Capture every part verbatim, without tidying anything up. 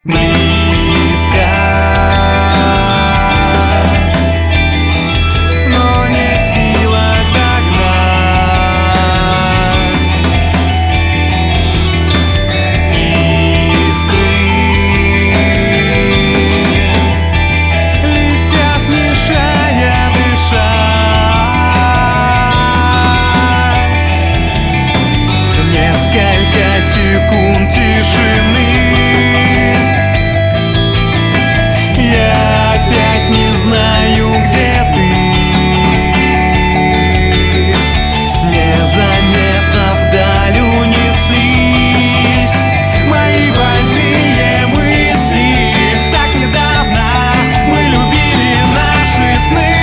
близко, но не в силах догнать искры. Летят, мешая дышать. Несколько секунд тишины. Я опять не знаю, где ты. Незаметно вдаль унеслись мои больные мысли. Так недавно мы любили наши сны.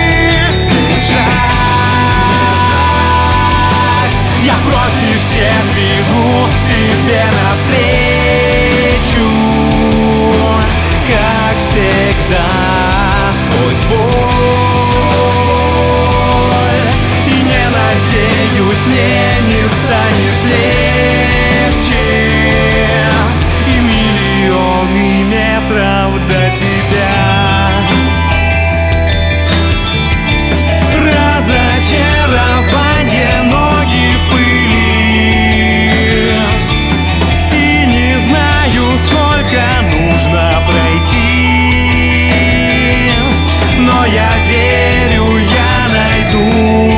Бежать, я против всех бегу к тебе навстречу, как всегда, сквозь боль. И не надеюсь, мне не станет легче, и миллионы метров до тебя. Разочарование, ноги в пыли, и не знаю, сколько нужно пройти, но я верю, я найду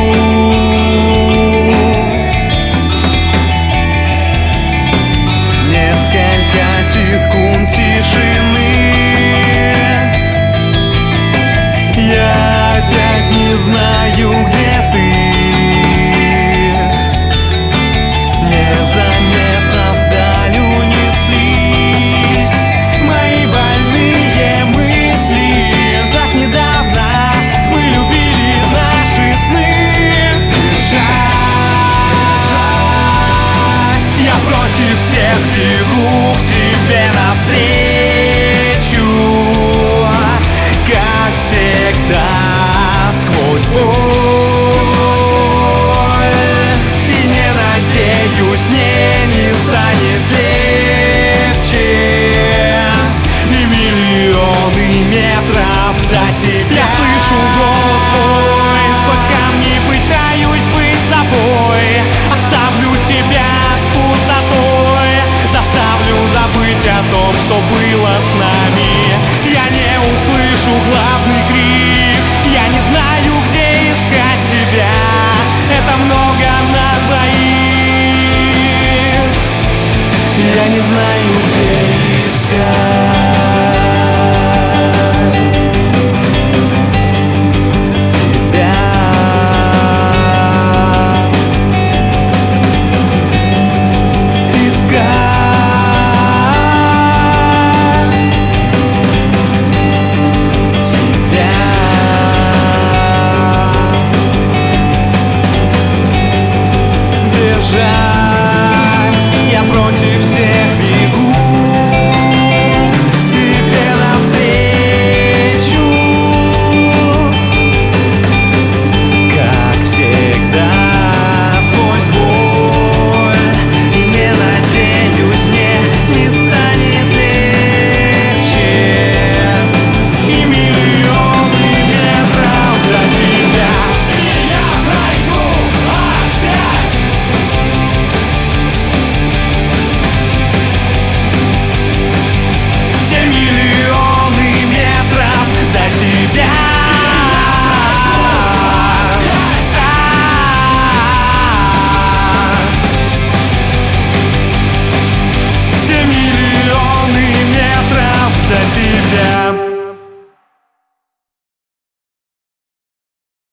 несколько секунд тишины. Я опять не знаю, где ты. Незаметно вдаль унеслись мои больные мысли. Так недавно мы любили наши сны. Бежать, я против всех бегу к тебе навстречу, как всегда, сквозь боль. И не надеюсь, мне не станет легче, и миллионы метров до тебя. Я слышу голос твой, сквозь камни пытаюсь быть собой. Оставлю себя с пустотой, заставлю забыть о том, что было с нами. Я не услышу главный крик, я не знаю, где искать тебя. Это много на двоих. Я не знаю,